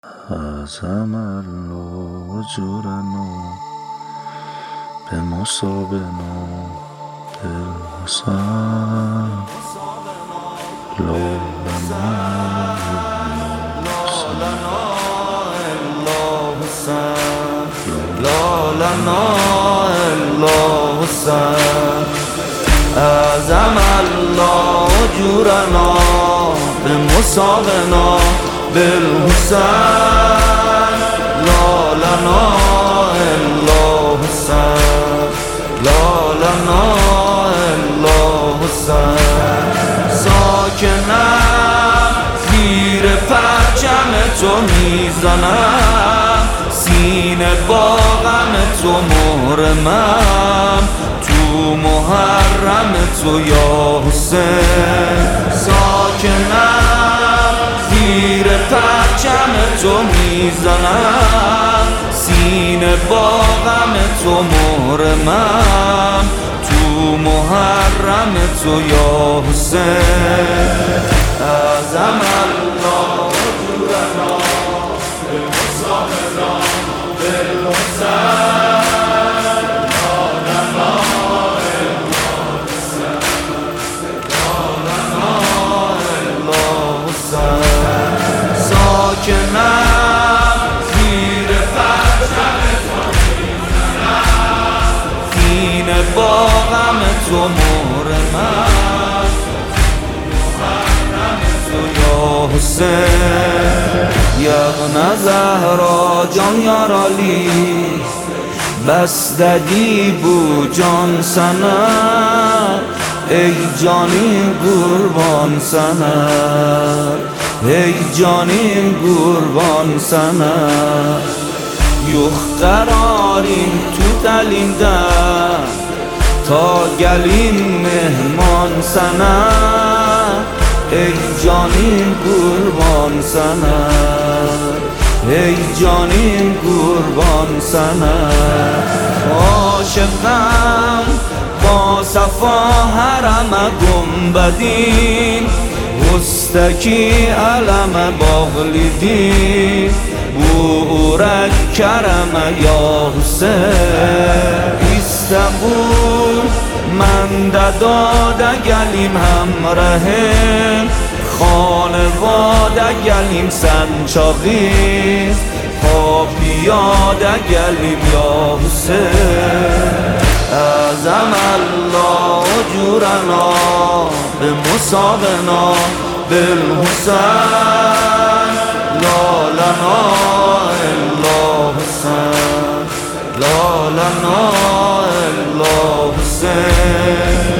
عزم الله اجرنا بمصابنا بالحسن لا لنا إلا حسن لا لنا إلا حسن عزم الله أجورنا بمصابنا بالحسن لا لنا إلا حسن لا لنا إلا حسن ساکنم زیر پرچم تو میزنم سینه با غم تو محرمم تو محرم تو یا حسین ساکنم زیر پرچم تو میزنم سینه با غم تو محرمم تو محرم تو یا حسین عزم الله أجورنا بمصابنا بالحسن لا لنا إلا حسن لا لنا إلا حسن ساکنم زیر پرچم تو میزنم سینه با غم تو محرمم حسین یغن زهرا جان یار علی بستگی بو جان سنه ای جانی قربان سنه ای جانی قربان سنه یخ قراریم تو دلینده تا گلیم مهمان سنه ای جانیم قربان سنه ای جانیم قربان سنه عاشقم با صفا حرم گنبدین حستکی علم باغلیدین بورک کرم یا حسین استقول من داده گلیم همراهیم خانواده گلیم سنچاقی پا پیاده گلیم یا حسین عزم الله أجورنا بمصابنا بالحسن لا لنا إلا حسن لا لنا إلا حسين